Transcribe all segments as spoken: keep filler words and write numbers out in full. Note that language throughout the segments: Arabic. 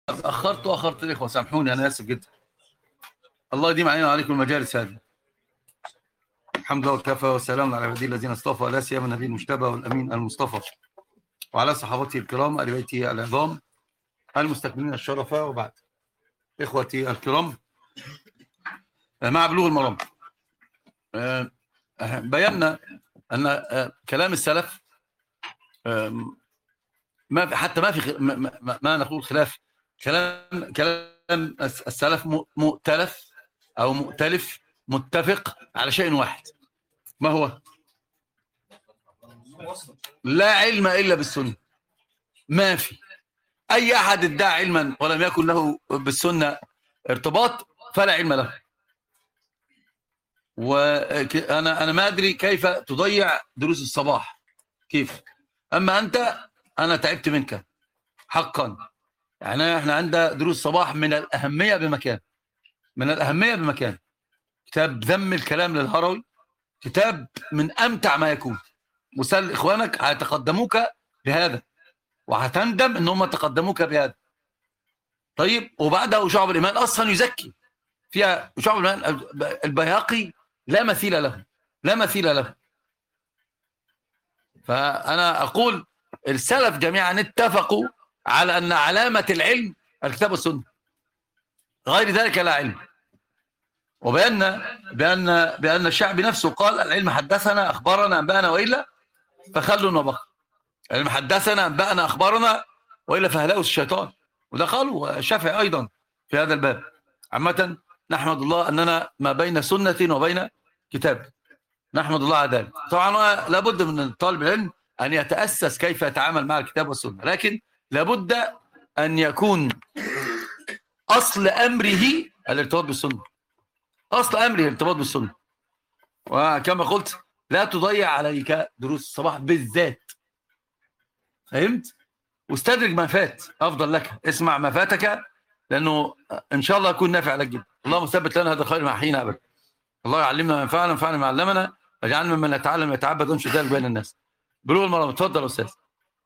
أخرت وأخرت الإخوة، سامحوني أنا آسف جدا. الله يديم علينا وعليكم المجالس هذه. الحمد لله وكفى والسلام على عباده الذين اصطفى، لا سيما النبي المجتبى والأمين المصطفى، وعلى صحابته الكرام آل بيته العظام المستكملين الشرفاء، وبعد. إخوتي الكرام، مع بلوغ المرام بينا أن كلام السلف ما حتى ما في ما, ما نقول خلاف، كلام كلام السلف مؤتلف أو مؤتلف متفق على شيء واحد. ما هو؟ لا علم إلا بالسنة. ما في أي أحد ادعى علما ولم يكن له بالسنة ارتباط فلا علم له. وأنا أنا ما أدري كيف تضيع دروس الصباح، كيف؟ أما أنت أنا تعبت منك حقا. يعني احنا عندنا دروس صباح من الأهمية بمكان، من الأهمية بمكان. كتاب ذم الكلام للهروي كتاب من أمتع ما يكون. وسأل إخوانك هيتقدموك بهذا، وهتندم إنهم تقدموك بهذا. طيب، وبعده شعب الإيمان أصلا يزكي فيها. شعب الإيمان البيهقي لا مثيل له، لا مثيل له. فأنا أقول السلف جميعا اتفقوا على أن علامة العلم الكتاب والسنة، غير ذلك لا علم. وبأن بأن بأن الشعب نفسه قال العلم حدثنا أخبرنا أنبأنا وإلا فخلوا وبقى. العلم حدثنا أنبأنا أخبرنا وإلا فهلاوس الشيطان. وده قالوا الشافعي أيضا في هذا الباب. عامة نحمد الله أننا ما بين سنة وبين كتاب، نحمد الله على ذلك. طبعا لابد من طالب العلم أن يتأسس كيف يتعامل مع الكتاب والسنة، لكن لابد أن يكون أصل أمره الارتباط بالسنة، أصل أمره الارتباط بالسنة. وكما قلت لا تضيع عليك دروس الصباح بالذات، فهمت؟ واستدرج ما فات، أفضل لك اسمع ما فاتك، لأنه إن شاء الله يكون نافع لك جدا. اللهم ثبت لنا هذا الخير مع حين أبدا. الله يعلمنا ما ينفعنا وينفعنا ما علمنا، واجعلنا ممن يتعلم يتعبد ويمشي ذلك بين الناس. بلوغ المرام. اتفضل يا أستاذ.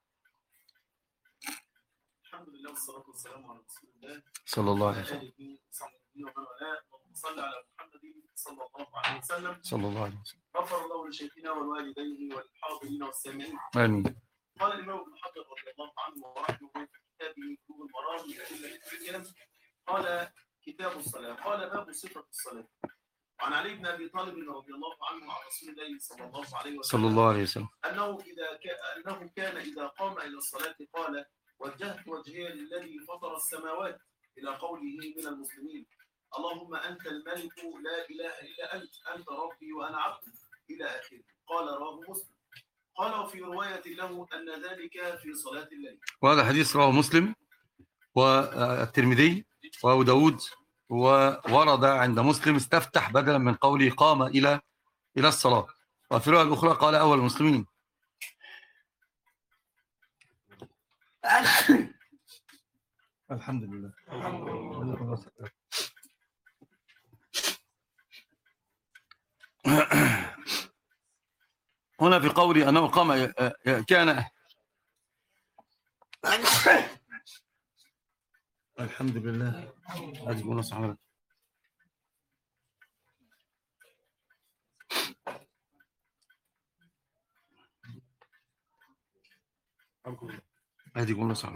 الحمد لله والصلاة والسلام على رسول الله صلى الله عليه وسلم. صلى على محمد صلى الله عليه وسلم. صلى الله عليه وسلم. غفر الله لشيخنا والوالدين والحاضرين والسامعين. آمين. قال الإمام ابن حجر رضي الله عنه ورحمه في كتابه بلوغ المرام من أدلة الأحكام، قال كتاب الصلاة، قال باب صفة الصلاة. وعن علي بن أبي طالب رضي الله عنه عن رسول الله صلى الله عليه وسلم صلى الله عليه وسلم أنه إذا كان أنه كان إذا قام إلى الصلاة قال وجهت وجهي للذي فطر السماوات إلى قوله من المسلمين اللهم أنت الملك لا إله إلا أنت أنت ربي وأنا عبدك إلى آخره. قال رواه مسلم. قال وفي رواية له أن ذلك في صلاة الليل. وهذا حديث رواه مسلم والترمذي وأبو داود، وورد عند مسلم استفتح بدلا من قوله قام إلى إلى الصلاة. وفي الرواية الأخرى قال أول المسلمين. الحمد لله. هنا في قولي أنه قام كان الحمد لله. أجب ونصح. أجب ونصح.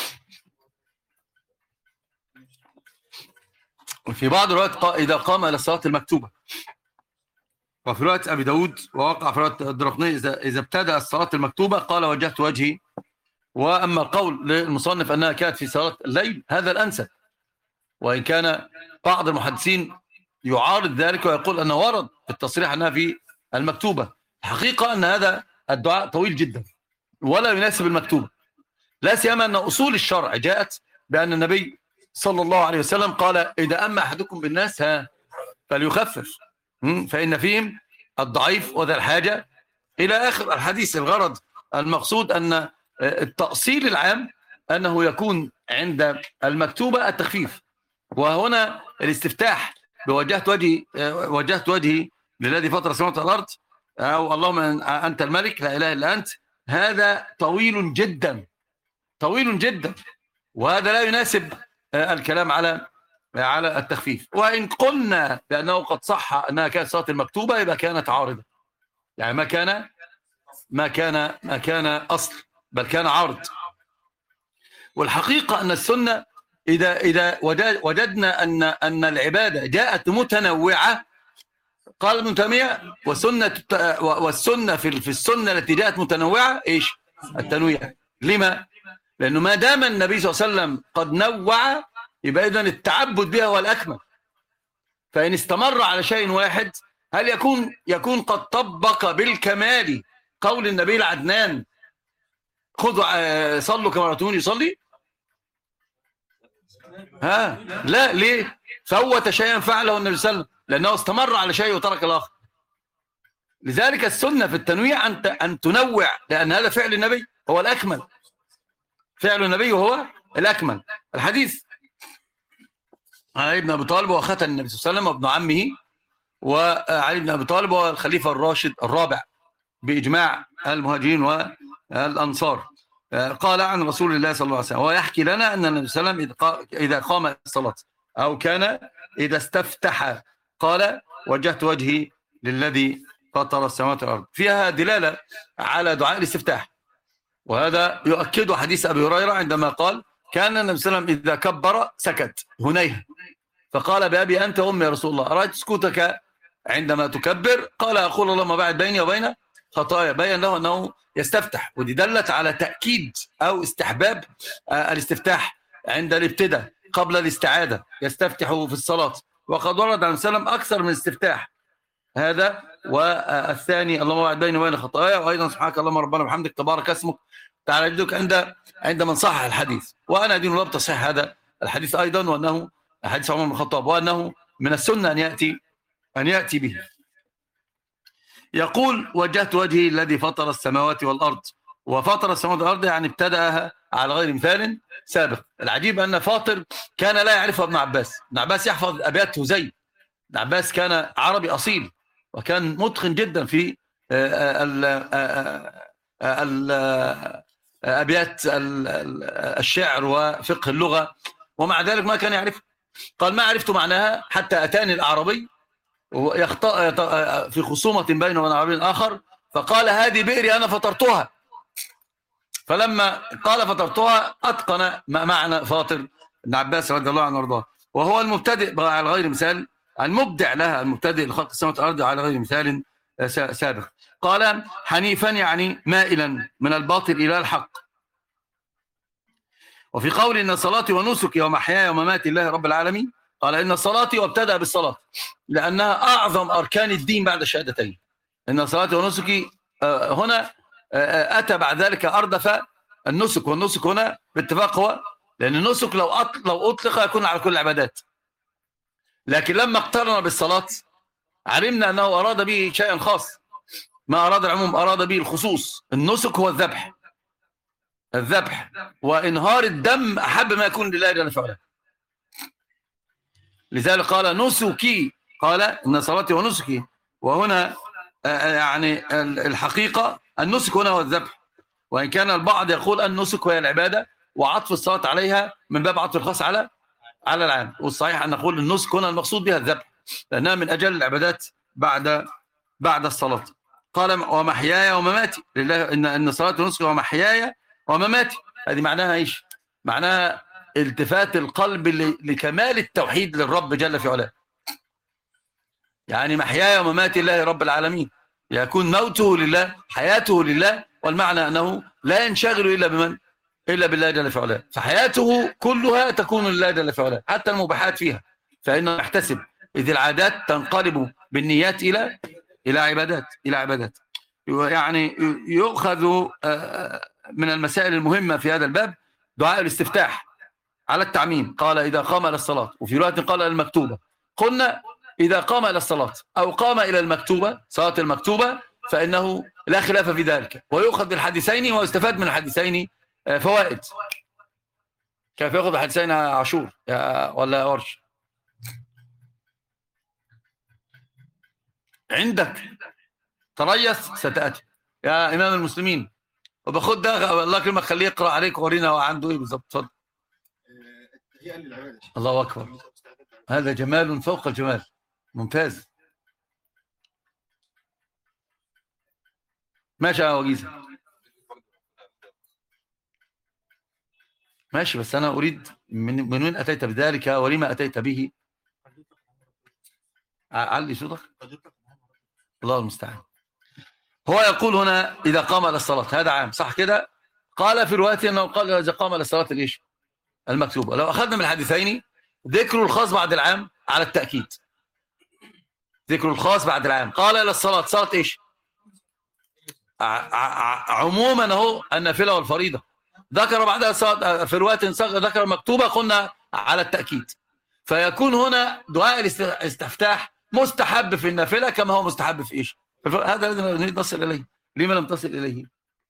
وفي بعض الوقت إذا قام إلى الصلاة المكتوبة، وفي رواية أبي داود ووقع في رواية الدرقطني إذا إذا ابتدأ الصلاة المكتوبة قال وجهت وجهي. وأما القول للمصنف أنها كانت في صلاة الليل هذا الأنسب، وإن كان بعض المحدثين يعارض ذلك ويقول أنه ورد في التصريح أنها في المكتوبة. الحقيقة أن هذا الدعاء طويل جدا ولا يناسب المكتوبة، لا سيما أن أصول الشرع جاءت بأن النبي صلى الله عليه وسلم قال إذا أما أحدكم بالناس ها فليخفف فإن فيهم الضعيف وذا الحاجة إلى آخر الحديث. الغرض المقصود أن التأصيل العام أنه يكون عند المكتوبة التخفيف. وهنا الاستفتاح بوجهت وجهي وجهت وجهي للذي فطر السماوات والأرض أو اللهم أنت الملك لا إله إلا أنت، هذا طويل جدا طويل جدا، وهذا لا يناسب الكلام على على التخفيف. وإن قلنا بأنه قد صح أنها كانت صلاة المكتوبة يبقى كانت عارضة، يعني ما كان ما كان ما كان أصل، بل كان عارض. والحقيقة أن السنة إذا إذا وجدنا أن أن العبادة جاءت متنوعة، قال ابن تيمية والسنة والسنة في في السنة التي جاءت متنوعة إيش؟ التنويع. لما؟ لأنه ما دام النبي صلى الله عليه وسلم قد نوع يبقى إذن التعبد بها هو الأكمل. فإن استمر على شيء واحد هل يكون يكون قد طبق بالكمال قول النبي العدنان خذوا صلوا كما رأيتموني يصلي؟ ها لا، ليه؟ فوت شيئا فعله النبي صلى الله عليه وسلم لأنه استمر على شيء وترك الآخر. لذلك السنة في التنويع أن أن تنوع، لأن هذا فعل النبي هو الأكمل، فعل النبي هو الأكمل. الحديث علي بن أبي طالب وختن النبي صلى الله عليه وسلم وابن عمه، وعلي بن أبي طالب هو الخليفة الراشد الرابع بإجماع المهاجرين والأنصار. قال عن رسول الله صلى الله عليه وسلم ويحكي لنا أن النبي صلى الله عليه وسلم إذا قام الصلاة أو كان إذا استفتح قال وجهت وجهي للذي فطر السماوات والأرض. فيها دلالة على دعاء الاستفتاح، وهذا يؤكد حديث أبي هريرة عندما قال كان النبي صلى الله عليه وسلم إذا كبر سكت هنيها فقال بأبي أنت أمي يا رسول الله أرأيت سكوتك عندما تكبر؟ قال أقول اللهم باعد بيني وبين خطايا. بين له أنه يستفتح، ودي دلت على تأكيد أو استحباب الاستفتاح عند الابتداء قبل الاستعادة، يستفتح في الصلاة. وقد ورد عن سلم أكثر من استفتاح، هذا والثاني اللهم باعد بيني وبين خطايا، وأيضا سبحانك اللهم ربنا وبحمدك تبارك اسمك تعالى جدك عند عند من صح الحديث. وأنا أدين الله بتصحيح هذا الحديث أيضا، وأنه حديث عمر بن الخطاب، وأنه من السنة أن يأتي أن يأتي به. يقول وجهت وجهي الذي فطر السماوات والأرض، وفطر السماوات والأرض يعني ابتدأها على غير مثال سابق. العجيب أن فاطر كان لا يعرفه ابن عباس، ابن عباس يحفظ أبيات هزيل، ابن عباس كان عربي أصيل وكان متقن جدا في أبيات الشعر وفقه اللغة، ومع ذلك ما كان يعرف. قال ما عرفت معناها حتى أتاني الأعرابي ويخطأ في خصومة بينه وبين عربي آخر فقال هذه بئري أنا فطرتها. فلما قال فطرتها أتقن معنى فاطر ابن عباس رضي الله عنه وارضاه، وهو المبتدئ على غير مثال، المبدع لها، المبتدئ لخلق السماوات والأرض على غير مثال سابق. قال حنيفا يعني مائلا من الباطل إلى الحق. وفي قول إن صلاتي ونسكي ومحياي ومماتي لله رب العالمين قال إن صلاتي، وابتدأ بالصلاة لأنها أعظم أركان الدين بعد الشهادتين. إن صلاتي ونسكي هنا أتى بعد ذلك أردف النسك، والنسك هنا باتفاق هو لأن النسك لو أطلق, لو أطلق يكون على كل العبادات، لكن لما اقترن بالصلاة علمنا أنه أراد به شيئا خاص، ما أراد العموم أراد به الخصوص. النسك هو الذبح، الذبح وإنهار الدم أحب ما يكون لله جل وعلا. لذلك قال نسكي، قال إن صلاتي ونسكي، وهنا يعني الحقيقة النسك هنا هو الذبح، وإن كان البعض يقول النسك هي العبادة وعطف الصلاة عليها من باب عطف الخاص على على العام، والصحيح أن نقول النسك هنا المقصود بها الذبح لأنها من أجل العبادات بعد بعد الصلاة. قال ومحياي ومماتي لله، إن إن صلاتي ونسكي ومحياي ومماتي، هذه معناها إيش؟ معناها التفات القلب لكمال التوحيد للرب جل في علاه. يعني محياي ومماتي لله رب العالمين، يكون موته لله حياته لله، والمعنى أنه لا ينشغل إلا بمن؟ إلا بالله جل في علاه، فحياته كلها تكون لله جل في علاه حتى المباحات فيها، فإنه يحتسب، إذ العادات تنقلب بالنيات إلى إلى عبادات إلى عبادات. يعني يؤخذ من المسائل المهمة في هذا الباب دعاء الاستفتاح على التعميم. قال إذا قام إلى الصلاة، وفي رواية قال إلى المكتوبة. قلنا إذا قام إلى الصلاة أو قام إلى المكتوبة، صلاة المكتوبة، فإنه لا خلاف في ذلك، ويؤخذ بالحديثين ويستفاد من الحديثين فوائد. كيف يأخذ الحديثين عاشور ولا ورش؟ عندك تريث ستأتي يا إمام المسلمين، وبخد ده الله يكرمك خليه يقرأ عليك ورينا عنده إيه بالضبط. اتفضل. الله أكبر، هذا جمال فوق الجمال، ممتاز. ماشي يا وجيزة، ماشي، بس أنا أريد من, من وين أتيت بذلك ولما أتيت به؟ علي صوتك، الله المستعان. هو يقول هنا إذا قام إلى الصلاة، هذا عام صح كده؟ قال في روايته أنه قال إذا قام إلى الصلاة الإيش المكتوبة. لو أخذنا من الحديثين ذكر الخاص بعد العام على التأكيد، ذكر الخاص بعد العام. قال إلى الصلاة، صلاة إيش؟ عموما هو النافلة والفريضة. ذكر بعدها الصلاة في رواية ذكر المكتوبة، قلنا على التأكيد. فيكون هنا دعاء الاستفتاح مستحب في النافلة كما هو مستحب في إيش؟ هذا الذي نريد نصل إليه. لما لم تصل إليه؟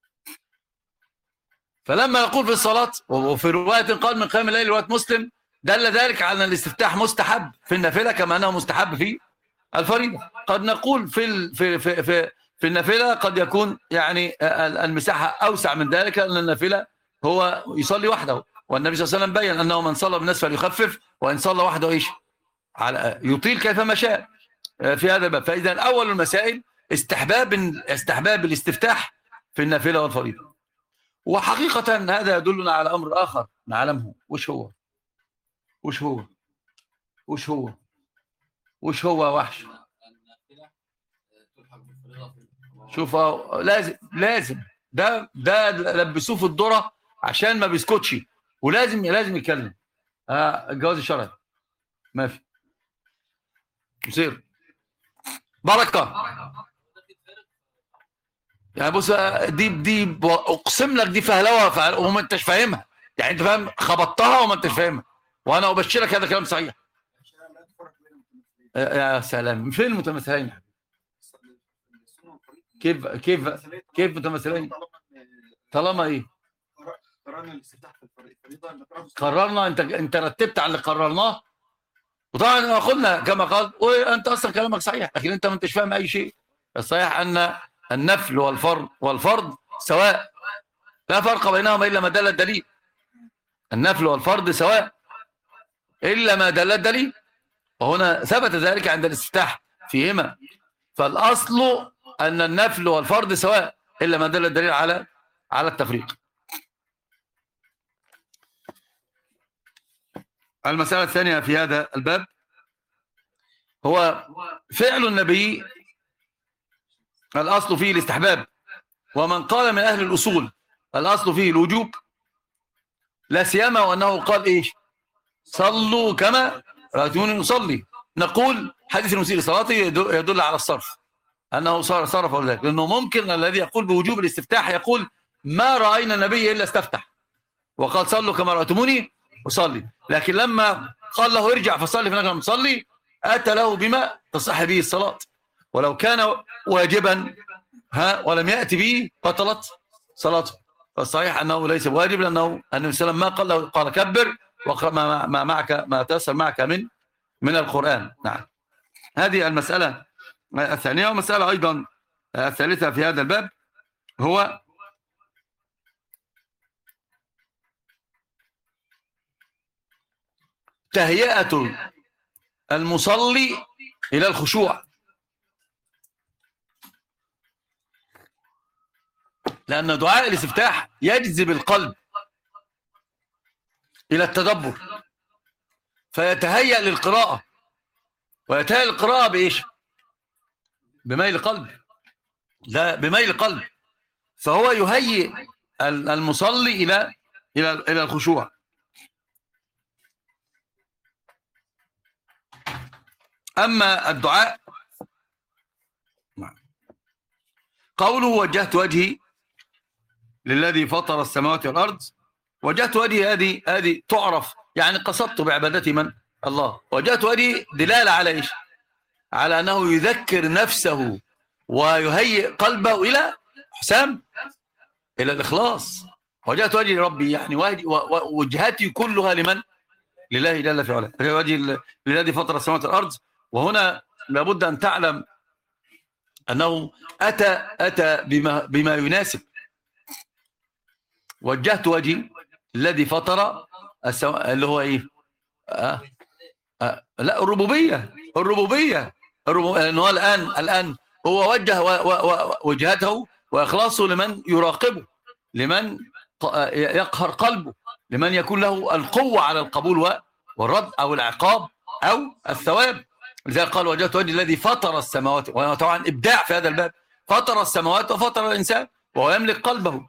فلما يقول في الصلاة، وفي رواية قال من قيام الليل رواية مسلم، دل ذلك على أن الاستفتاح مستحب في النافلة كما أنه مستحب في الفريضة. قد نقول في في في في, في النافلة قد يكون يعني المساحة أوسع من ذلك، لأن النافلة هو يصلي وحده، والنبي صلى الله عليه وسلم بين أنه من صلى بالناس فليخفف، وإن صلى وحده إيش على يطيل كيفما شاء في هذا الباب. فإذا أول المسائل استحباب استحباب الاستفتاح في النافلة والفريضة. وحقيقة هذا يدلنا على أمر آخر نعلمه. وش هو وش هو وش هو وش هو وحش؟ شوف لازم لازم ده ده لبسوه في الذرة عشان ما بيسكتش، ولازم لازم يتكلم. اه الجواز الشرعي ما في مصير بركة. يعني بص، دي دي اقسم لك دي فهلوه وما انتش فاهمها. يعني انت فاهم خبطتها وما انتش فاهمها، وانا ابشرك هذا كلام صحيح. يا سلام، فين المتمثلين؟ كيف كيف كيف متمثلين؟ طالما ايه قررنا، انت انت رتبت على اللي قررناه. وطبعا قلنا كما قال، وانت اصلا كلامك صحيح، لكن انت ما انتش فاهم اي شيء. الصحيح ان النفل والفرض والفرض سواء، لا فرق بينهما الا ما دل الدليل. النفل والفرض سواء الا ما دل الدليل، وهنا ثبت ذلك عند الاستفتاح فيهما. فالاصل ان النفل والفرض سواء الا ما دل الدليل على على التفريق. المسألة الثانية في هذا الباب هو فعل النبي، الأصل فيه الاستحباب، ومن قال من أهل الأصول الأصل فيه الوجوب، لا سيما وأنه قال إيش؟ صلوا كما رأيتموني نصلي. نقول حديث المسيء لصلاته يدل على الصرف، أنه صرف ولا ذلك، لأنه ممكن الذي يقول بوجوب الاستفتاح يقول ما رأينا النبي إلا استفتح وقال صلوا كما رأيتموني وصلي، لكن لما قال له ارجع فصلي فإنك لم تصلي أتى له بما تصح به الصلاة، ولو كان واجبا ها ولم يأتي به بطلت صلاته. فالصحيح أنه ليس واجب، لأنه النبي صلى الله عليه وسلم ما قال له قال كبر واقرأ ما, ما معك ما تيسر معك من من القرآن. نعم، هذه المسألة الثانية. ومسألة أيضا الثالثة في هذا الباب هو تهيئة المصلي إلى الخشوع، لأن دعاء الاستفتاح يجذب القلب إلى التدبر، فيتهيأ للقراءة، ويتهيأ للقراءة بإيش؟ بميل قلب، لا بميل قلب، فهو يهيئ المصلي إلى إلى إلى الخشوع. أما الدعاء قوله وجهت وجهي للذي فطر السماوات والأرض، وجهت وجهي هذه هذه تعرف يعني قصدت بعبادتي من الله. وجهت وجهي دلالة على إيش؟ على أنه يذكر نفسه ويهيئ قلبه إلى حسام إلى الإخلاص. وجهت وجهي لربي يعني وجهتي كلها لمن؟ لله جل في علاه. وجهي للذي فطر السماوات والأرض، وهنا لابد أن تعلم أنه أتى أتى بما بما يناسب. وجهت وجهي الذي فطر السماء اللي هو إيه؟ آه. آه. لا الربوبية الربوبية الربوبية لأنه هو الآن الآن هو وجه وجهته وإخلاصه لمن يراقبه، لمن يقهر قلبه، لمن يكون له القوة على القبول والرد أو العقاب أو الثواب. لذلك قال وجهت وجه الذي فطر السماوات، وطبعا إبداع في هذا الباب، فطر السماوات وفطر الإنسان وهو يملك قلبه.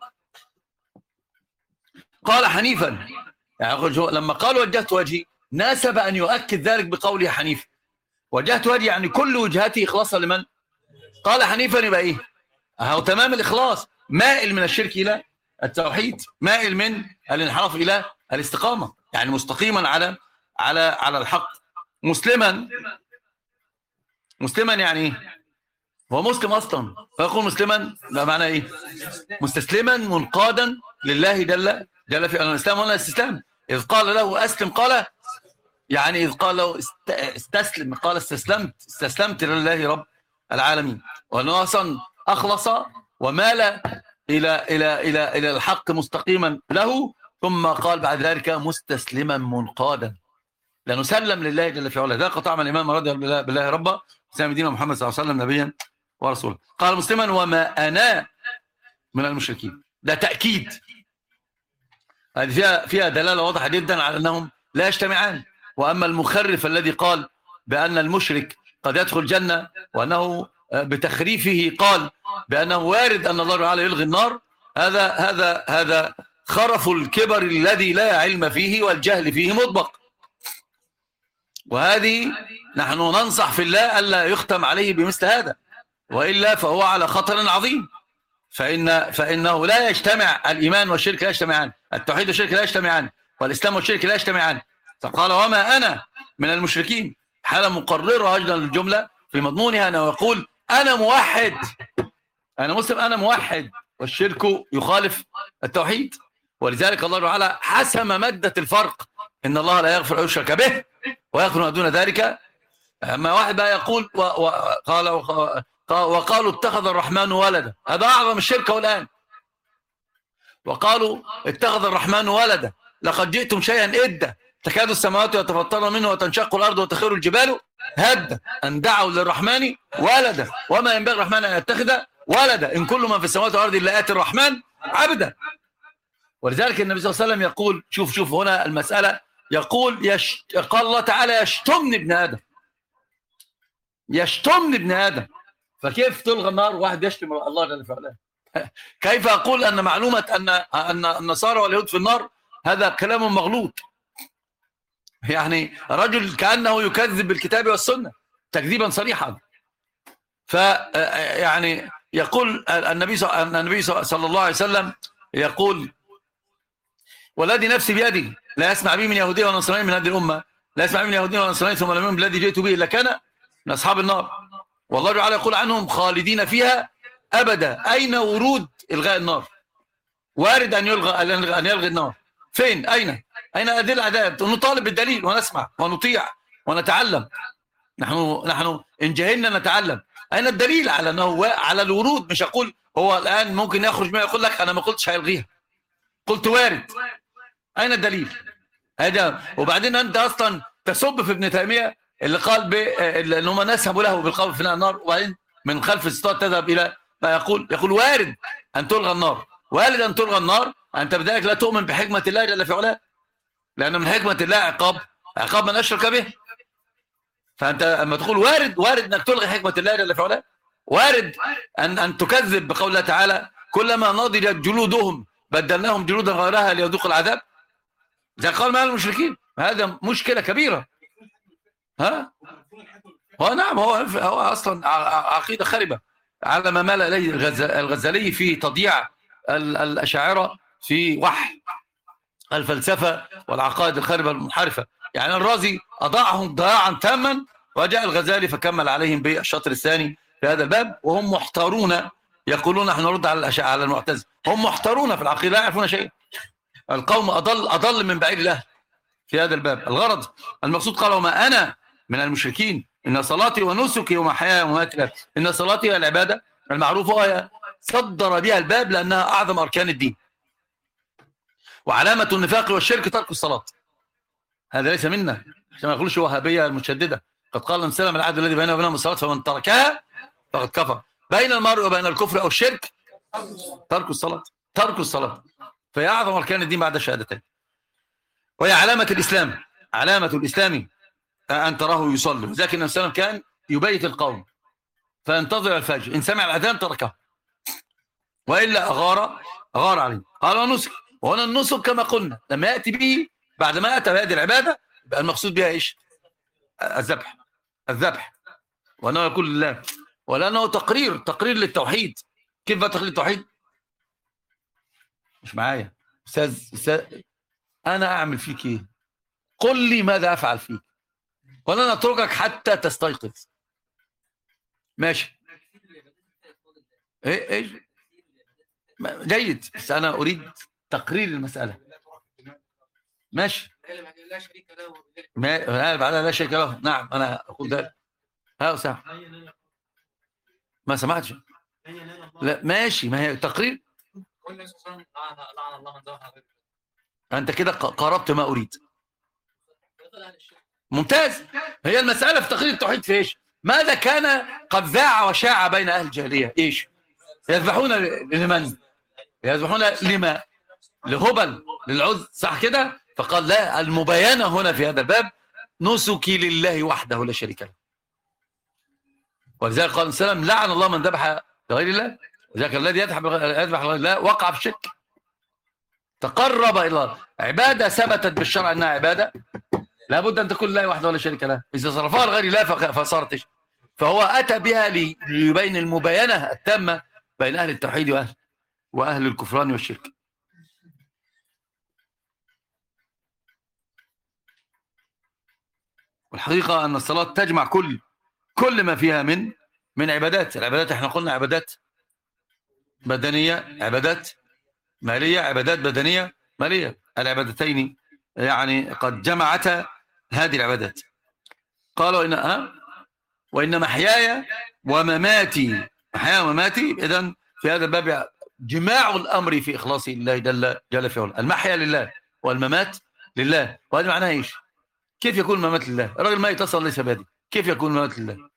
قال حنيفا، يعني لما قال وجهت وجهي ناسب أن يؤكد ذلك بقوله حنيفا. وجهت وجهي يعني كل وجهتي إخلاصا لمن؟ قال حنيفا يبقى إيه؟ أهو تمام الإخلاص، مائل من الشرك إلى التوحيد، مائل من الانحراف إلى الاستقامة، يعني مستقيما على على على الحق. مسلما مسلما يعني إيه؟ هو مسلم أصلا، فيقول مسلما ده معناه إيه؟ مستسلما منقادا لله جل جل في الإسلام. ولا الاستسلام إذ قال له أسلم قال، يعني إذ قال له استسلم قال استسلمت استسلمت لله رب العالمين. وأنه أصلا أخلص ومال إلى إلى إلى إلى الحق مستقيما له، ثم قال بعد ذلك مستسلما منقادا، لأنه سلم لله جل في علاه. ذاق طعم الإمام رضي الله بالله ربا سلام دين محمد صلى الله عليه وسلم نبيا ورسولا. قال مسلما وما أنا من المشركين، ده تأكيد، هذه فيها فيها دلالة واضحة جدا على أنهم لا يجتمعان. وأما المخرف الذي قال بأن المشرك قد يدخل الجنة، وأنه بتخريفه قال بأنه وارد أن الله تعالى يلغي النار، هذا هذا هذا خرف الكبر الذي لا علم فيه والجهل فيه مطبق. وهذه نحن ننصح في الله ألا يختم عليه بمثل هذا، وإلا فهو على خطر عظيم. فإن فإنه لا يجتمع الإيمان والشرك، لا يجتمعان، التوحيد والشرك لا يجتمعان، والإسلام والشرك لا يجتمعان. فقال وما أنا من المشركين، حالة مقررة أيضا للجملة في مضمونها، أنه يقول أنا موحد، أنا مسلم، أنا موحد، والشرك يخالف التوحيد. ولذلك الله تعالى حسم مادة الفرق، إن الله لا يغفر أن يشرك به ويغفر ما دون ذلك. أما واحد بقى يقول وقال وقالوا اتخذ الرحمن ولدا، هذا أعظم الشرك الآن. وقالوا اتخذ الرحمن ولدا لقد جئتم شيئا إدا، تكاد السماوات يتفطرن منه وتنشق الأرض وتخر الجبال هدا أن دعوا للرحمن ولدا وما ينبغي الرحمن أن يتخذ ولدا إن كل من في السماوات والأرض إلا آتي الرحمن عبدا. ولذلك النبي صلى الله عليه وسلم يقول، شوف شوف هنا المسألة، يقول يش... قال الله تعالى يشتمني ابن آدم، يشتمني ابن آدم. فكيف تلغى النار واحد يشتم الله جل وعلا؟ كيف أقول أن معلومة أن أن النصارى واليهود في النار هذا كلام مغلوط؟ يعني رجل كأنه يكذب بالكتاب والسنة تكذيبا صريحا. فيعني يقول النبي النبي صلى الله عليه وسلم يقول والذي نفسي بيدي لا يسمع بي من يهودي ولا نصراني من هذه الأمة، لا يسمع بي من يهودي ولا نصراني ثم لم يؤمن بالذي جئت به إلا كان من أصحاب النار، والله تعالى يقول عنهم خالدين فيها أبدا. أين ورود إلغاء النار؟ وارد أن يلغى أن يلغي النار، فين؟ أين؟ أين أدلة العذاب؟ نطالب بالدليل ونسمع ونطيع ونتعلم. نحن نحن إن جهلنا نتعلم. أين الدليل على أنه على الورود؟ مش أقول هو الآن ممكن يخرج ما يقول لك أنا ما قلتش هيلغيها، قلت وارد. أين الدليل؟ هذا. وبعدين أنت أصلا تسب في ابن تيمية اللي قال ان هم نسبوا له بالقول في النار، وبعدين من خلف الستار تذهب الى ما يقول يقول وارد ان تلغى النار، وارد ان تلغى النار. انت بذلك لا تؤمن بحكمه الله جل في علاه، لان من حكمه الله عقاب عقاب من اشرك به. فانت اما تقول وارد وارد انك تلغي حكمه الله جل في علاه، وارد ان ان تكذب بقول الله تعالى كلما نضجت جلودهم بدلناهم جلودا غيرها ليذوقوا العذاب، زي قال مع المشركين. هذا مشكله كبيره. ها هو نعم، هو هو اصلا عقيده خربه على ما مال اليه الغزالي في تضييع الاشاعره في وحي الفلسفه والعقائد الخربه المنحرفه. يعني الرازي اضاعهم ضياعا تاما، وجاء الغزالي فكمل عليهم بالشطر الثاني في هذا الباب، وهم محتارون يقولون نحن نرد على الاشاعره على المعتزله، هم محتارون في العقيده لا يعرفون شيئا. القوم اضل اضل من بعيد الله في هذا الباب. الغرض المقصود قال وما انا من المشركين ان صلاتي ونسكي ومحياي ومماتي، ان صلاتي هي العباده المعروفه، وهي صدر بها الباب لانها اعظم اركان الدين. وعلامه النفاق والشرك ترك الصلاه، هذا ليس منا، عشان ما يقولش وهابيه المشدده. قد قال النبي صلى الله عليه وسلم: العهد الذي بيننا وبينهم الصلاه فمن تركها فقد كفر. بين المرء وبين الكفر او الشرك ترك الصلاه، ترك الصلاه، فهي اعظم اركان الدين بعد الشهادتين، وهي علامه الاسلام، علامه الاسلام ان تراه يصلي. لذلك النبي صلى الله عليه وسلم كان يبيت القوم فينتظر الفجر، ان سمع الاذان تركه والا اغار اغار عليه. قال ونسك، وهنا النسك كما قلنا لما ياتي به بعد ما اتى بهذه العباده يبقى المقصود بها ايش؟ الذبح، الذبح، وانه يقول لله، ولانه تقرير تقرير للتوحيد. كيف بقى تقرير التوحيد؟ مش معايا استاذ استاذ انا اعمل فيك ايه؟ قل لي ماذا افعل فيك ولن اتركك حتى تستيقظ. ماشي، ايه ايش جيد، بس انا اريد تقرير المساله. ماشي، ما بعدها لا شريك له. نعم انا اقول ذلك. ها اسامه ما سمعتش. لا ماشي، ما هي تقرير. انت كده قربت ما اريد. ممتاز. هي المساله في تقرير التوحيد في ايش؟ ماذا كان قد ذاع وشاع بين اهل الجاهليه؟ ايش؟ يذبحون لمن؟ يذبحون لما؟ لهبل، للعز، صح كده؟ فقال لا، المباينه هنا في هذا الباب نسكي لله وحده لا شريك له. ولذلك قال السلام: لعن الله من ذبح لغير الله. وذلك الذي يذبح لغير الله وقع في الشرك، تقرب الى الله. عباده ثبتت بالشرع انها عباده لابد ان تكون لله وحده ولا شريك له. اذا صرفها لغير الله فصارت ايش؟ فهو اتى بها ليبين المباينه التامه بين اهل التوحيد واهل واهل الكفران والشرك. والحقيقه ان الصلاه تجمع كل كل ما فيها من من عبادات. العبادات احنا قلنا عبادات بدنيه، عبادات ماليه، عبادات بدنيه ماليه. العبادتين يعني قد جمعتا هذه العبادات. قالوا ان ها وان محياي ومماتي، محياي ومماتي، اذا في هذا الباب جماع الامر في اخلاص الله جل جل في علاه. المحيا لله والممات لله. وهذا معناه ايش؟ كيف يكون الممات لله؟ الراجل ما يتصل ليس بادي، كيف يكون الممات لله؟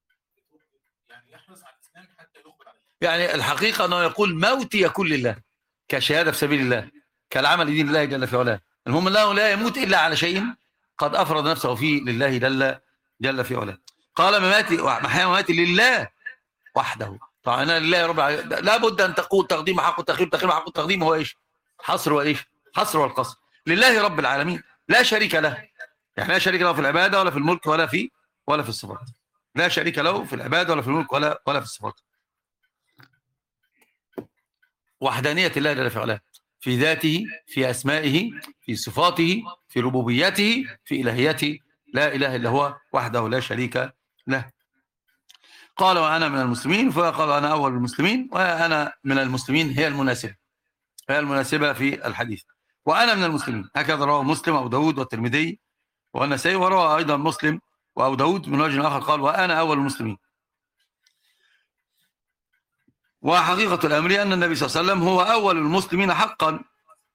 يعني الحقيقه انه يقول موتي يكون لله كشهاده في سبيل الله، كالعمل لدين الله جل في علاه. المهم انه لا يموت الا على شيء قد افرض نفسه فيه لله جل جل في علاه. قال مماتي محيا ومماتي لله وحده. طبعا انا لله رب العالمين، لابد ان تقول تقديم حق التقديم، تقديم حق التقديم هو ايش؟ حصر وايش؟ حصر والقصر. لله رب العالمين لا شريك له، يعني لا شريك له في العباده ولا في الملك ولا في ولا في الصفات. لا شريك له في العباده ولا في الملك ولا ولا في الصفات. وحدانيه الله جل في علاه في ذاته، في اسمائه، في صفاته، في ربوبيته، في الهيته. لا اله الا هو وحده لا شريك له. قال وانا من المسلمين، فقال انا اول المسلمين، وانا من المسلمين هي المناسبه، هي المناسبه في الحديث. وانا من المسلمين هكذا رواه مسلم وابو داود والترمذي والنسائي، وروى ايضا مسلم وابو داود من وجه اخر قال وانا اول المسلمين. وحقيقه الامر ان النبي صلى الله عليه وسلم هو اول المسلمين حقا.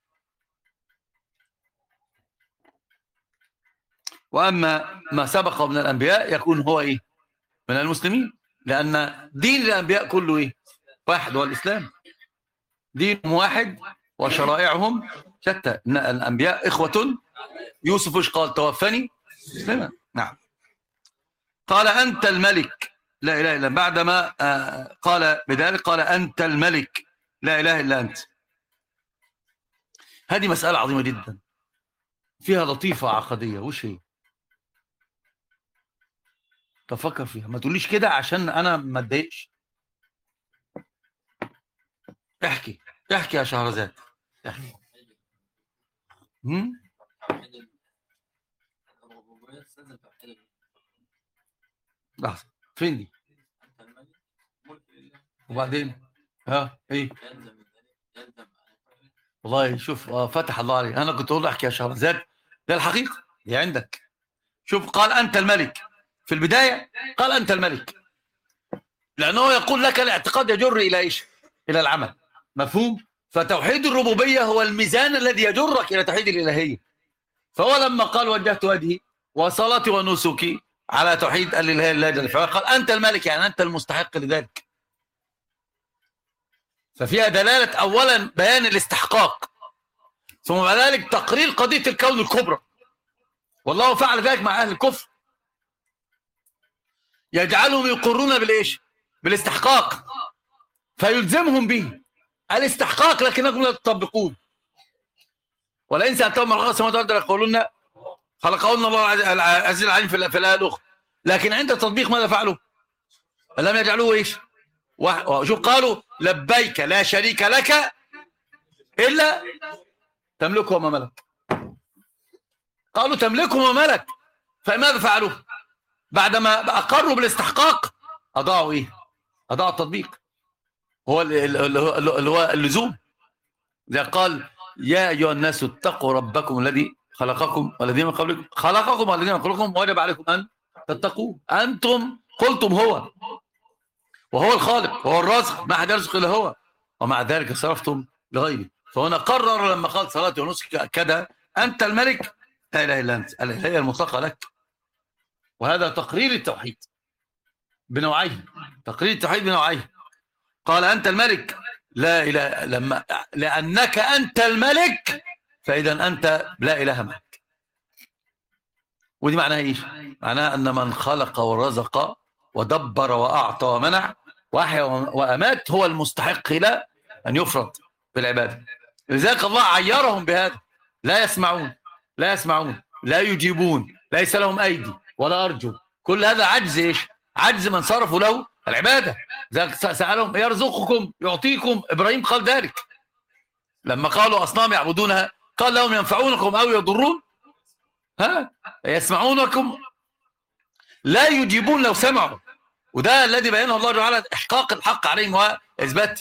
واما ما سبق من الانبياء يكون هو ايه؟ من المسلمين، لان دين الانبياء كله ايه؟ واحد، هو الاسلام. دينهم واحد وشرائعهم شتى. الانبياء اخوه. يوسف ايش قال؟ توفني مسلما. نعم. قال انت الملك لا اله الا، بعدما آه قال بذلك قال انت الملك لا اله الا انت. هذه مساله عظيمه جدا فيها لطيفه عقديه. وش هي؟ تفكر فيها، ما تقوليش كده عشان انا ما اتضايقش. احكي احكي يا شهرزاد، احكي. امم لحظه، فين دي؟ وبعدين ها ايه؟ والله شوف، آه فتح الله عليك. انا كنت اقول احكي يا شهرزاد، ده الحقيقه هي عندك. شوف، قال انت الملك في البدايه، قال انت الملك لانه يقول لك الاعتقاد يجر الى ايش؟ الى العمل. مفهوم؟ فتوحيد الربوبيه هو الميزان الذي يجرك الى توحيد الالهيه. فهو لما قال وجهت وجهي وصلاتي ونسكي على توحيد الله الله جل وعلا، قال أنت الملك، يعني أنت المستحق لذلك. ففيها دلالة أولا بيان الاستحقاق، ثم بعد ذلك تقرير قضية الكون الكبرى. والله فعل ذلك مع أهل الكفر، يجعلهم يقرون بالإيش؟ بالاستحقاق، فيلزمهم به الاستحقاق لكنكم لا تطبقون. ولئن سألتهم من خلق السماوات والأرض ليقولون خلقهن الله العزيز العليم في الآية الأخرى، لكن عند التطبيق ماذا فعلوا؟ لم يجعلوه إيش؟ شوف قالوا لبيك لا شريك لك إلا تملكه وما ملك. قالوا تملكه وما ملك، فماذا فعلوا؟ بعدما أقروا بالاستحقاق أضاعوا إيه؟ أضاعوا التطبيق، هو اللي هو اللزوم. زي قال يا أيها الناس اتقوا ربكم الذي خلقكم والذين من قبلكم خلقكم والذين من قبلكم وجب عليكم أن تتقوا. أنتم قلتم هو، وهو الخالق وهو الرازق، ما أحد يرزق إلا هو، ومع ذلك صرفتم لغيره. فهنا قرر لما قال صلاتي ونسكي كذا أنت الملك لا إله إلا أنت، الإلهية المطلقة لك. وهذا تقرير التوحيد بنوعيه، تقرير التوحيد بنوعيه. قال أنت الملك لا إله، لما لأنك أنت الملك فإذا أنت لا إله معك. ودي معناها إيش؟ معناها أن من خلق ورزق ودبر وأعطى ومنع وأحيا وأمات هو المستحق إلى أن يفرض بالعبادة. لذلك الله عيرهم بهذا، لا يسمعون لا يسمعون لا يجيبون، ليس لهم أيدي ولا أرجل، كل هذا عجز إيش؟ عجز من صرفوا له العبادة. ذلك سألهم يرزقكم يعطيكم، إبراهيم قال ذلك لما قالوا أصنام يعبدونها، قال لهم ينفعونكم أو يضرون، ها يسمعونكم لا يجيبون لو سمعوا. وده الذي بينه الله تعالى إحقاق الحق عليهم وإثبات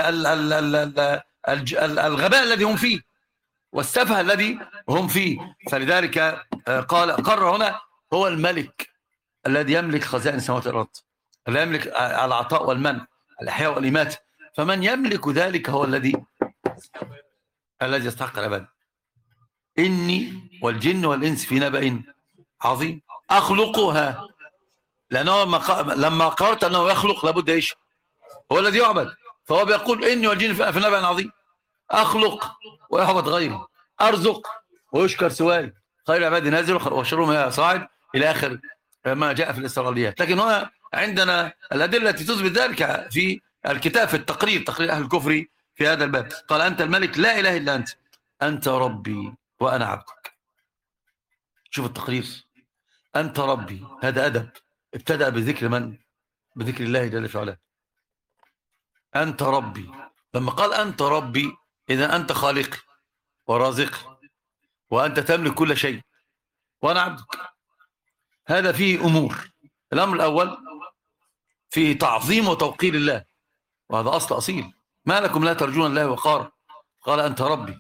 الغباء الذي هم فيه والسفه الذي هم فيه. فلذلك قال قرر هنا هو الملك الذي يملك خزائن السماوات والأرض، الذي يملك العطاء والمنع، الإحياء والإماتة. فمن يملك ذلك هو الذي الذي يستحق العبادة. إني والجن والإنس في نبأ عظيم أخلقها، لأنه لما قررت أنه يخلق لابد إيش؟ هو الذي يعبد. فهو بيقول إني والجن في نبأ عظيم أخلق ويعبد غيري، أرزق ويشكر سواي، خير عبادي نازل وشرهم صاعد إلى آخر ما جاء في الإسرائيليات. لكن هنا عندنا الأدلة التي تثبت ذلك في الكتاب، في التقرير، تقرير أهل الكفر في هذا الباب. قال أنت الملك لا إله إلا أنت، أنت ربي وأنا عبدك. شوف التقرير، أنت ربي، هذا أدب. ابتدأ بذكر من؟ بذكر الله جل في علاه. أنت ربي، لما قال أنت ربي إذا أنت خالقي ورازقي وأنت تملك كل شيء وأنا عبدك. هذا فيه أمور. الأمر الأول فيه تعظيم وتوقير الله، وهذا أصل أصيل. ما لكم لا ترجون الله وقارا، قال أنت ربي.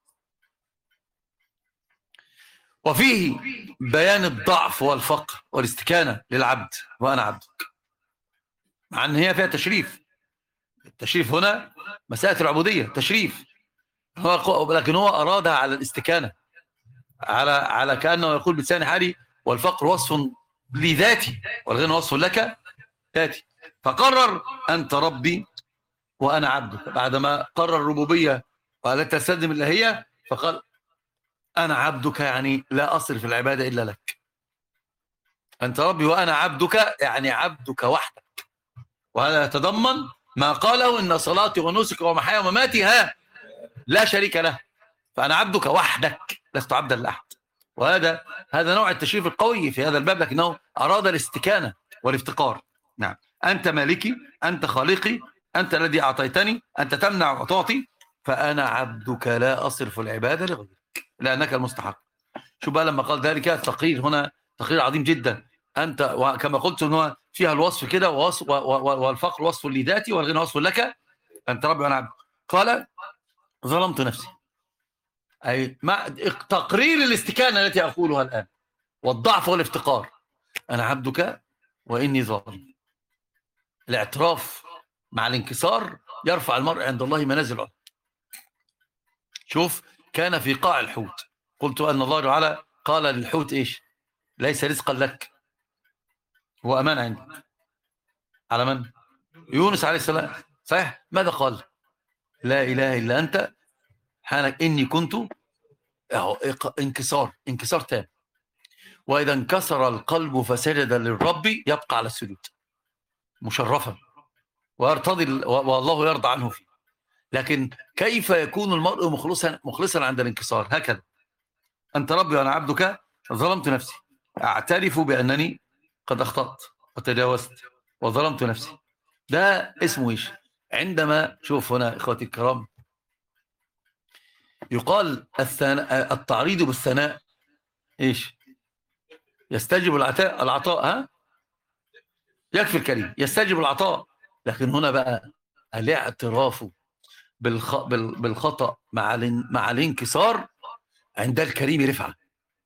وفيه بيان الضعف والفقر والاستكانة للعبد وأنا عبدك، مع أن هي فيها تشريف. التشريف هنا مسألة العبودية تشريف، لكن هو أرادها على الاستكانة، على على كأنه يقول بلسان حالي والفقر وصف لذاتي والغنى وصف لك ذاتي. فقرر أنت ربي وأنا عبدك، بعدما قرر الربوبية ولا تستلزم الإلهية فقال أنا عبدك، يعني لا أصرف العبادة إلا لك. أنت ربي وأنا عبدك يعني عبدك وحدك. وهذا يتضمن ما قاله إن صلاتي ونسكي ومحياي ومماتي ها لا شريك له، فأنا عبدك وحدك لست عبدا لأحد. وهذا هذا نوع التشريف القوي في هذا الباب، لكنه أراد الاستكانة والافتقار. نعم، أنت مالكي، أنت خالقي، أنت الذي أعطيتني، أنت تمنع وتعطي، فأنا عبدك لا أصرف العبادة لغيرك لأنك المستحق. شو بقى لما قال ذلك التقرير هنا تقرير عظيم جدا. أنت كما قلت أنه فيها الوصف كده، والفقر وصف لذاتي والغنى وصف لك، أنت ربي وأنا عبد. قال ظلمت نفسي، أي مع تقرير الاستكانة التي أقولها الآن والضعف والافتقار. أنا عبدك وإني ظالم. الاعتراف مع الانكسار يرفع المرء عند الله منازل. شوف كان في قاع الحوت قلت أن الله تعالى قال للحوت إيش؟ ليس رزقا لك، هو أمان عندك. على من؟ يونس عليه السلام، صحيح. ماذا قال؟ لا إله إلا أنت حانك إني كنت أهو انكسار، انكسار تام. وإذا انكسر القلب فسجد للرب يبقى على السجود مشرفا ويرتضي والله يرضى عنه فيه. لكن كيف يكون المرء مخلصا مخلصا عند الانكسار؟ هكذا: أنت ربي وأنا عبدك ظلمت نفسي، أعترف بأنني قد أخطأت وتجاوزت وظلمت نفسي. ده اسمه إيش؟ عندما شوف هنا إخوتي الكرام، يقال الثناء، التعريض بالثناء إيش؟ يستجب العطاء، العطاء ها يكفي الكريم، يستجب العطاء. لكن هنا بقى الاعتراف بالخ... بالخطأ مع ال... مع الانكسار عند الكريم رفعة،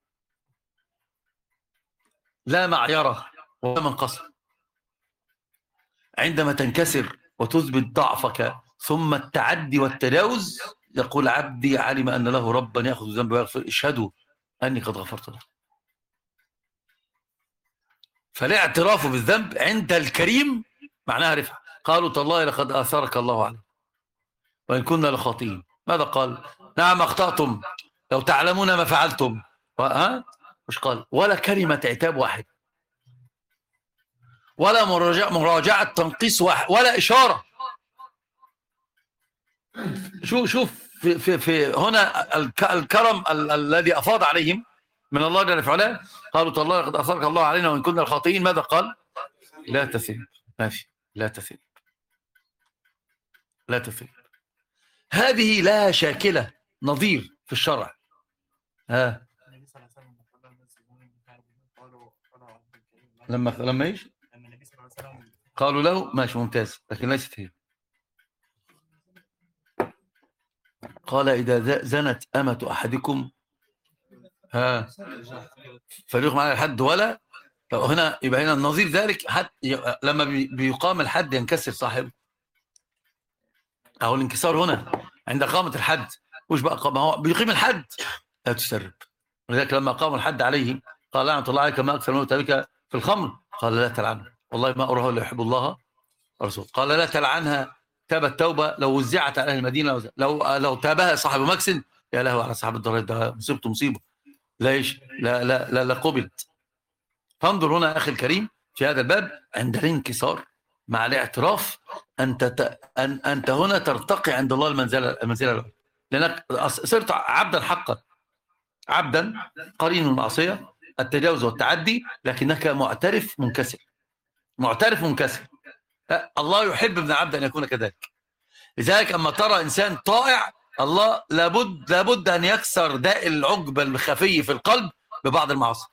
لا معيرة ولا منقصة. عندما تنكسر وتثبت ضعفك ثم التعدي والتجاوز، يقول عبدي علم أن له ربا يأخذ ذنبه ويغفر، اشهدوا أني قد غفرت له. فالاعتراف بالذنب عند الكريم معناها رفعة. قالوا تالله لقد آثرك الله عليه وإن كنا لخاطئين. ماذا قال؟ نعم أخطأتم لو تعلمون ما فعلتم. ها مش قال ولا كلمة عتاب واحد، ولا مراجعة, مراجعة تنقيص واحد، ولا إشارة. شوف شوف في, في, في هنا الكرم ال الذي أفاض عليهم من الله جل في علاه. قالوا تالله لقد أثرك الله علينا وإن كنا الخاطئين. ماذا قال؟ لا تثريب. ماشي، لا تثريب، لا تثريب. هذه لها شاكلة نظير في الشرع. ها لما لما ايش قالوا له ماشي ممتاز، لكن ليست هي. قال إذا زنت أمة أحدكم ها فليقم على الحد ولا. هنا يبقى هنا النظير ذلك حد لما بيقام الحد ينكسر صاحبه، أو الانكسار هنا عند قامة الحد. وش بقى قام؟ هو بيقيم الحد لا تسرب. ولذلك لما قام الحد عليه قال لعنة الله عليك ما أكثر من تبك في الخمر. قال لا تلعنها والله ما أراه إلا يحب الله ورسوله. قال لا تلعنها تابت توبة لو وزعت على أهل المدينة، لو لو تابها صاحب مكسن يا له على صاحب الضرائب، ده مصيبته مصيبة. لا لا لا لا, لا قبلت. فانظر هنا أخي الكريم في هذا الباب عند الانكسار مع الاعتراف أنت أن أنت هنا ترتقي عند الله المنزلة المنزلة الأولى، لأنك صرت عبدا حقا، عبدا قرين المعصية التجاوز والتعدي، لكنك معترف منكسر، معترف منكسر. الله يحب ابن عبد أن يكون كذلك. لذلك أما ترى إنسان طائع الله لابد لابد أن يكسر داء العجب الخفي في القلب ببعض المعاصي.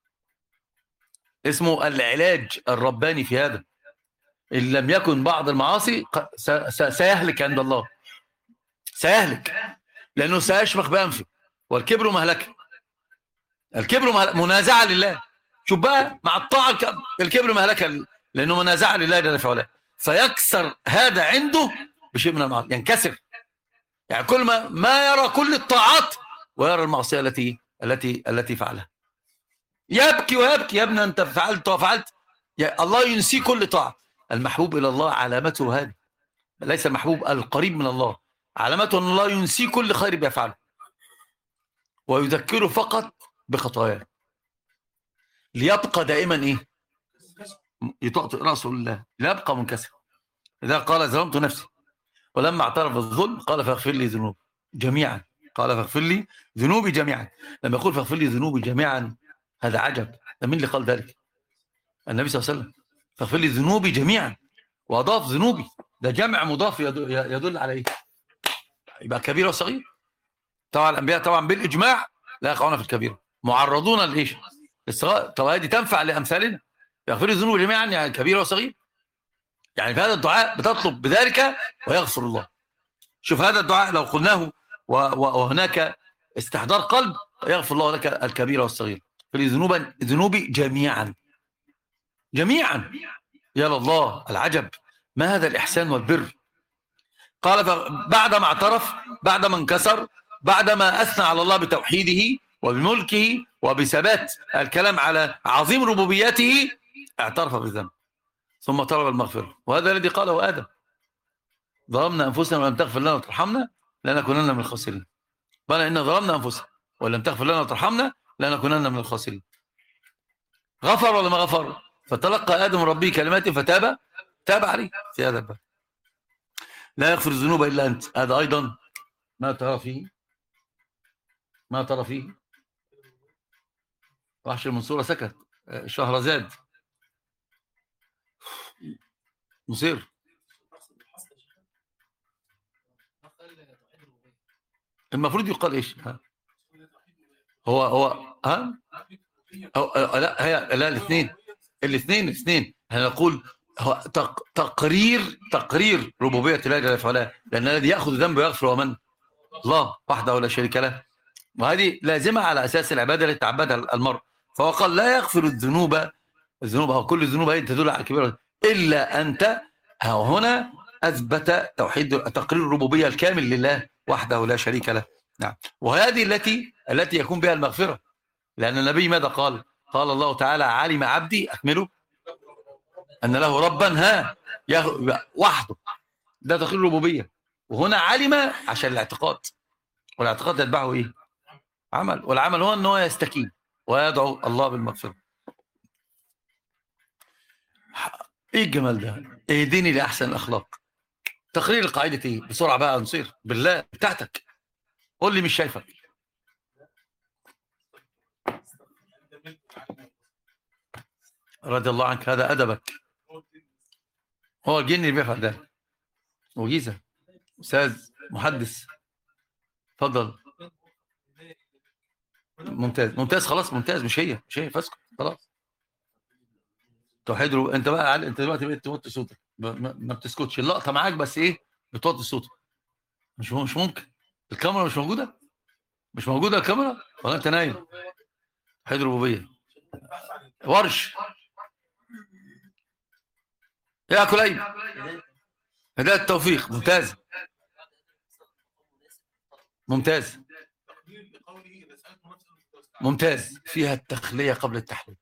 اسمه العلاج الرباني في هذا. إن لم يكن بعض المعاصي سيهلك عند الله، سيهلك، لأنه سيشمخ بأنفه. والكبر مهلكة، الكبر مهلكة منازعة لله. شوف بقى مع الطاعة الكبر مهلكة لأنه منازعة لله جل في علاه. فيكسر هذا عنده بشيء من المعاصي، ينكسر. يعني كل ما ما يرى كل الطاعات ويرى المعصية التي التي التي فعلها، يبكي ويبكي. يا ابني أنت فعلت وفعلت، يا الله ينسي كل طاعة. المحبوب إلى الله علامته هذه، ليس المحبوب القريب من الله، علامته أن الله ينسي كل خير بيفعله ويذكره فقط بخطاياه ليبقى دائما إيه؟ يطأطئ رأسه لله، ليبقى منكسر. إذا قال ظلمت نفسي ولما اعترف بالظلم قال فاغفر لي ذنوبي جميعا. قال فاغفر لي ذنوبي جميعا. لما يقول فاغفر لي ذنوبي جميعا هذا عجب. مين اللي قال ذلك؟ النبي صلى الله عليه وسلم. فاغفر لي ذنوبي جميعا وأضاف ذنوبي، ده جمع مضاف يدل على ايه؟ يبقى كبيرة وصغير. طبعا الأنبياء طبعا بالإجماع لا يقعون في الكبيرة، معرضون لإيش؟ الصغائر. طبعا هذه تنفع لأمثالنا. يغفر لي ذنوبي جميعا يعني كبيرة وصغير. يعني في هذا الدعاء بتطلب بذلك ويغفر الله. شوف هذا الدعاء لو قلناه وهناك استحضار قلب يغفر الله لك الكبيرة والصغير. فلي ذنوبا ذنوبي جميعا جميعا. يا الله العجب، ما هذا الإحسان والبر. قال بعدما اعترف، بعدما انكسر، بعدما أثنى على الله بتوحيده، وبملكه وبثبات الكلام على عظيم ربوبيته اعترف بالذنب ثم طلب المغفرة. وهذا الذي قاله آدم: ظلمنا أنفسنا ولم تغفر لنا وترحمنا لنكونن من الخاسرين. بل إن ظلمنا أنفسنا ولم تغفر لنا وترحمنا لنكونن من الخاسرين. غفر ولا ما غفر؟ فتلقى آدم ربه كلمات فتاب تاب عليه في هذا الباب. لا يغفر الذنوب إلا أنت. هذا أيضا ما ترى فيه ما ترى فيه وحش المنصورة سكت، شهرزاد مصير. المفروض يقال ايش؟ ها؟ هو هو ها أو أو لا هي لا الاثنين الاثنين الاثنين هنقول هو تق تقرير تقرير ربوبيه الله جل وعلا، لان الذي ياخذ ذنبه ويغفر ومن الله وحده ولا شريك له، وهذه لازمه على اساس العباده التي تعبدها المرء. فهو قال لا يغفر الذنوب الذنوب او كل الذنوب هي تدل على الكبيره الا انت. هنا اثبت توحيد تقرير الربوبيه الكامل لله وحده لا شريك له. نعم، وهذه التي التي يكون بها المغفره، لان النبي ماذا قال؟ قال الله تعالى: علم عبدي اكمله ان له ربا ها وحده. ده تقرير الربوبيه. وهنا علم عشان الاعتقاد، والاعتقاد يتبعه ايه؟ عمل، والعمل هو ان هو يستكين ويدعو الله بالمغفره. ايه الجمال ده؟ اهدني لاحسن الاخلاق. تقرير القاعده ايه؟ بسرعه بقى نصير بالله بتاعتك. قول لي مش شايفك. رضي الله عنك، هذا ادبك. هو الجن اللي بيفعل ده. وجيزه استاذ محدث، اتفضل. ممتاز ممتاز خلاص ممتاز. مش هي مش هي فاسكت خلاص. توحيد. انت بقى انت دلوقتي بقيت توطي صوتك، ما بتسكتش. اللقطه معاك بس ايه؟ بتوطي صوتك. مش مش ممكن. الكاميرا مش موجوده مش موجوده الكاميرا ولا انت نايم؟ توحيد الربوبيه. ورش يا كليب. هدايه التوفيق. ممتاز ممتاز ممتاز. فيها التخليه قبل التحليل.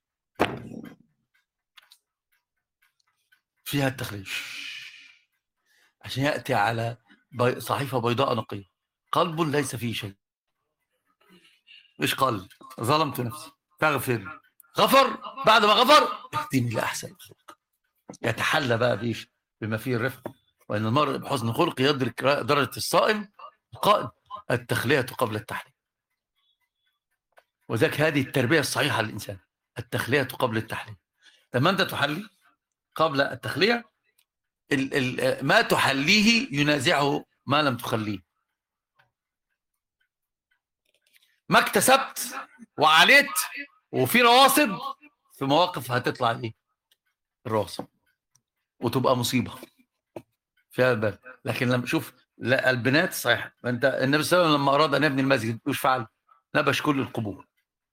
فيها التخليه عشان ياتي على بي... صحيفه بيضاء نقيه. قلب ليس فيه شيء. ايش قال؟ ظلمت نفسي فاغفر. غفر. بعد ما غفر اهدني لاحسن الخلق. يتحلى بقى بايش؟ بما فيه الرفق. وان المرء بحسن خلق يدرك درجه الصائم القائم. التخليه قبل التحليه. وذاك هذه التربيه الصحيحه للانسان. التخليه قبل التحليه. لما انت تحلي قبل التخليه، ال ال ما تحليه ينازعه ما لم تخليه. ما اكتسبت وعليت وفي رواسب، في مواقف هتطلع ايه؟ الرواسب وتبقى مصيبه في هذا الباب. لكن لما شوف لا البنات صحيح، انت النبي صلى الله عليه وسلم لما اراد ان يبني المسجد وش فعل؟ نبش كل القبور.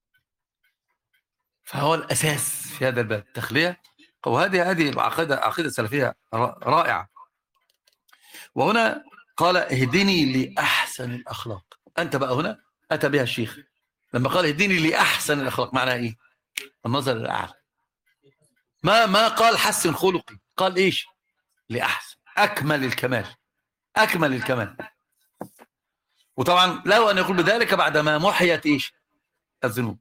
فهو الاساس في هذا الباب تخليه. وهذه هذه عقيده عقيده سلفيه رائعه. وهنا قال اهدني لاحسن الاخلاق. انت بقى هنا اتى بها الشيخ لما قال اهدني لاحسن الاخلاق. معناها ايه؟ النظر الاعلى. ما ما قال حسن خلقي، قال ايش؟ لاحسن، اكمل الكمال اكمل الكمال. وطبعا له ان يقول بذلك بعدما محيت ايش؟ الذنوب.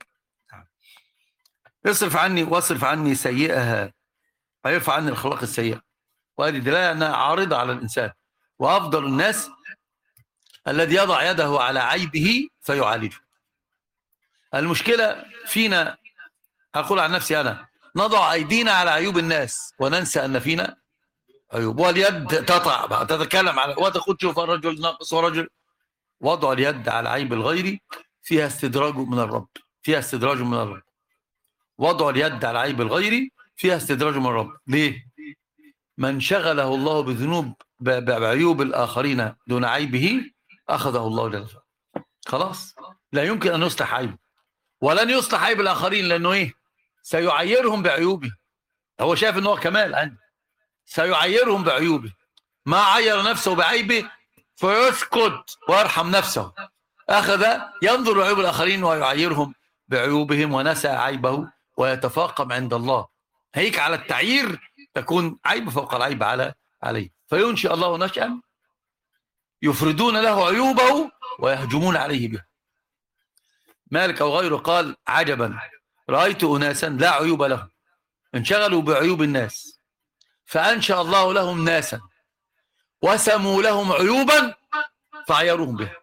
اصرف عني واصرف عني سيئها، هيرفع عني الاخلاق السيئه. وهذه دلاله انها عارضه على الانسان. وافضل الناس الذي يضع يده على عيبه فيعالجه. المشكله فينا، اقول عن نفسي انا، نضع ايدينا على عيوب الناس وننسى ان فينا عيوب. واليد تطع تتكلم على وتقول شوف الرجل ناقص ورجل. وضع اليد على عيب الغير فيها استدراج من الرب فيها استدراج من الرب. وضع اليد على عيب الغير فيها استدراج من الرب. ليه؟ من شغله الله بذنوب بعيوب الآخرين دون عيبه أخذه الله جل وعلا. خلاص لا يمكن أن يصلح عيبه ولن يصلح عيب الآخرين، لأنه إيه؟ سيعيرهم بعيوبه. هو شايف أنه كمال عنده، سيعيرهم بعيوبه. ما عير نفسه بعيبه فيسكت ويرحم نفسه. أخذ ينظر عيوب الآخرين ويعيرهم بعيوبهم ونسى عيبه ويتفاقم عند الله. هيك على التعيير تكون عيب فوق العيب على عليه، فينشئ الله نشأ يفردون له عيوبه ويهجمون عليه بها. مالك أو غيره قال: عجبا، رأيت أناسا لا عيوب لهم انشغلوا بعيوب الناس فأنشأ الله لهم ناسا وسموا لهم عيوبا فعيروهم بها.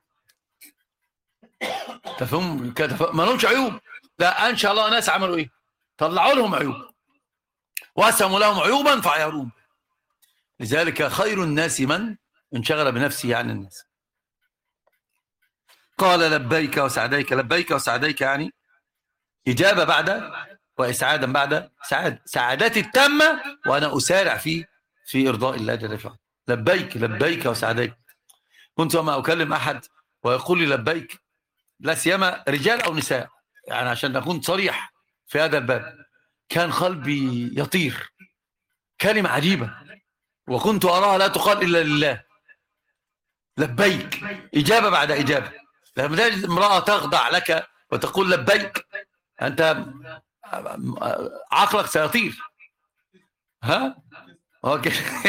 تفهم كده؟ ما لهمش عيوب، لا أنشأ الله ناس عملوا إيه؟ طلعوا لهم عيوب وسموا لهم عيوبا فعيروهم. لذلك خير الناس من انشغل بنفسه عن الناس. قال: لبيك وسعديك. لبيك وسعديك يعني إجابة بعد وإسعادا بعد سعادة، سعادتي التامة وأنا أسارع في في إرضاء الله جل وعلا. لبيك لبيك وسعديك. كنت وما أكلم أحد ويقول لي لبيك، لا سيما رجال أو نساء، يعني عشان أكون صريح في هذا الباب، كان قلبي يطير. كلمة عجيبة وكنت أراها لا تقال إلا لله. لبيك، إجابة بعد إجابة. لما تجد امرأة تخضع لك وتقول لبيك، أنت عقلك سيطير. ها؟ أوكي.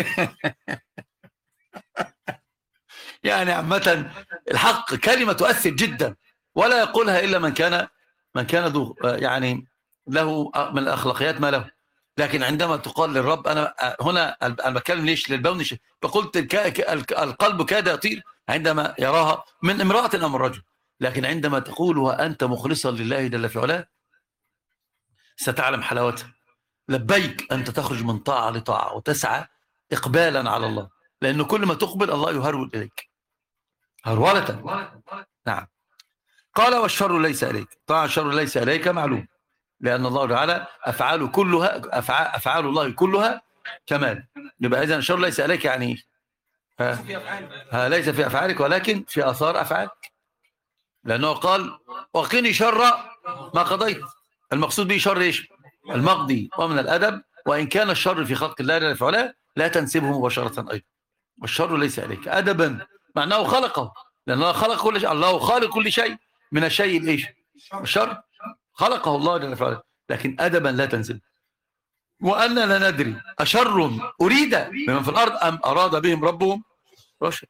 يعني عامة الحق كلمة تؤثر جدا، ولا يقولها إلا من كان من كان ذو يعني له من الأخلاقيات ما له. لكن عندما تقال للرب، أنا هنا أنا بتكلم ليش للبون، فقلت القلب كاد يطير عندما يراها من امرأة أو من رجل. لكن عندما تقولها أنت مخلصا لله جل في علاه ستعلم حلاوتها. لبيك، أنت تخرج من طاعة لطاعة وتسعى إقبالا على الله، لأنه كل ما تقبل الله يهرول إليك هرولة. نعم. قال: والشر ليس إليك. طبعا الشر ليس إليك معلوم، لأن الله تعالى أفعال كلها أفعال, أفعال الله كلها كمال. يبقى إذن الشر ليس إليك يعني ها ها ليس في أفعالك ولكن في آثار أفعالك، لأنه قال: وقني شر ما قضيت. المقصود به شر إيش؟ المقضي. ومن الأدب وإن كان الشر في خلق الله جل وعلا لا تنسبه مباشرة أيضا. والشر ليس عليك أدبا، معناه خلقه، لأن الله خلق كل شيء. الله خالق كل شيء، من الشيء الإيش؟ الشر خلقه الله جل وعلا، لكن أدبا لا تنسبه. وأننا لا ندري أشر أريد بمن في الأرض أم أراد بهم ربهم رشد.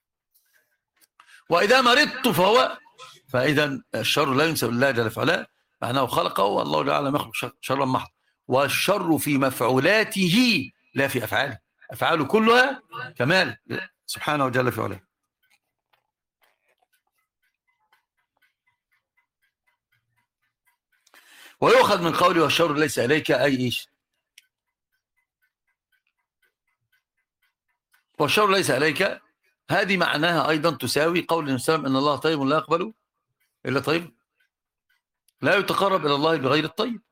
وإذا مرضت فهو، فإذا الشر لا ينسب الله جل وعلا، معناه خلقه والله تعالى يخلق شرا محض. والشر في مفعولاته لا في أفعاله، أفعاله كلها كمال سبحانه وجل في علاه. ويؤخذ من قوله والشر ليس إليك أي إيش؟ والشر ليس إليك هذه معناها أيضا تساوي قول الإنسان إن الله طيب لا يقبل إلا طيب، لا يتقرب إلى الله بغير الطيب.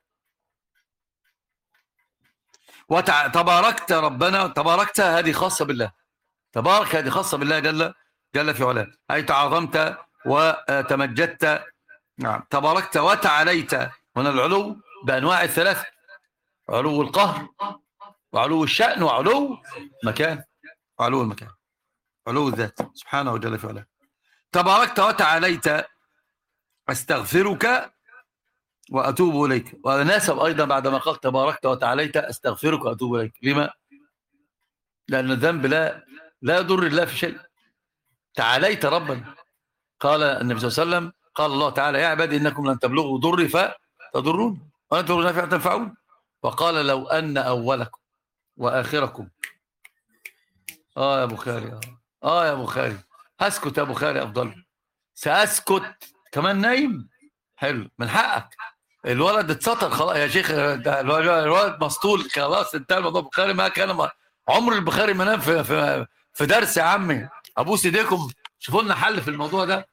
وتباركت ربنا، تباركت هذه خاصة بالله، تبارك هذه خاصة بالله جل جل في علاه، أي تعظمت وتمجدت. نعم. تباركت وتعاليت، هنا العلو بأنواع الثلاثة: علو القهر وعلو الشأن وعلو مكان، وعلو المكان، علو الذات سبحانه وجل في علاه. تباركت وتعاليت أستغفرك وأتوب إليك. وناسب أيضا بعدما قال تباركت وتعاليت أستغفرك وأتوب إليك. لما؟ لأن الذنب لا لا يضر الله في شيء. تعاليت ربنا. قال النبي صلى الله عليه وسلم، قال الله تعالى: يا عبادي إنكم لن تبلغوا ضري فتضرون وأن تضروا نافع تنفعون. وقال: لو أن أولكم وآخركم. آه يا بخاري، آه, آه يا بخاري، هسكت يا بخاري أفضل. سأسكت كمان نايم. حلو، من حقك. الولد اتسطر خلاص يا شيخ، الولد مسطول خلاص، انتهى الموضوع. بخاري ما كان عمر البخاري ما نام في, في, في درس يا عمي. ابوس ايديكم شوفوا لنا حل في الموضوع ده.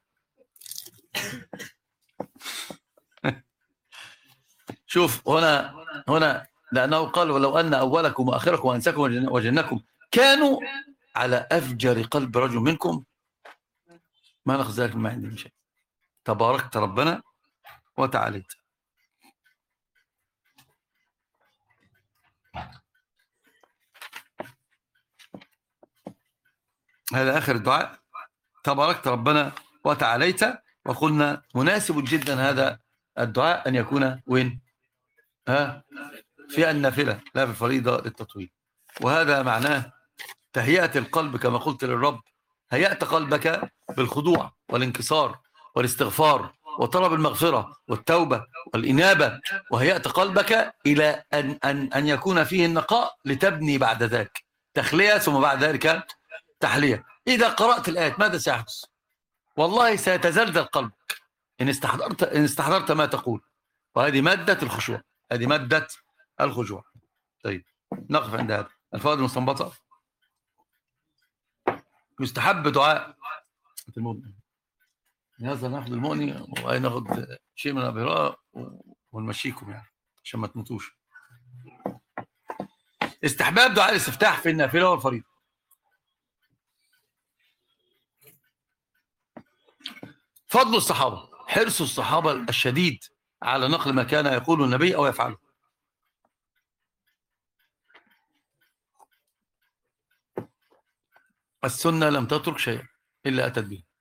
شوف هنا هنا لانه قال: ولو ان اولكم واخركم وانساكم وجنكم كانوا على افجر قلب رجل منكم ما ناخذ ذلك ما عندي من شيء. تباركت ربنا وتعاليت. هذا آخر الدعاء. تباركت ربنا وتعاليت وقلنا مناسب جدا هذا الدعاء أن يكون وين؟ ها؟ في النافلة لا في الفريضة للتطويل. وهذا معناه تهيئة القلب كما قلت للرب، هيأت قلبك بالخضوع والانكسار والاستغفار وطلب المغفرة والتوبة والإنابة، وهيأت قلبك إلى أن, أن, أن يكون فيه النقاء لتبني بعد ذلك تخلية ثم بعد ذلك تحلية. إذا قرأت الآيات ماذا سيحدث؟ والله سيتزلزل قلبك إن استحضرت, إن استحضرت ما تقول. وهذه مادة الخشوع، هذه مادة الخشوع. طيب نقف عند هذا. الفوائد المستنبطة: يستحب دعاء المؤمن. هذا ناخذ المؤمن وناخذ شيء من الابراء ونمشيكم يعني عشان ما تموتوش. استحباب دعاء الاستفتاح في النافله والفريضه. فضل الصحابه، حرص الصحابه الشديد على نقل ما كان يقوله النبي او يفعله. السنه لم تترك شيئا الا اتت به.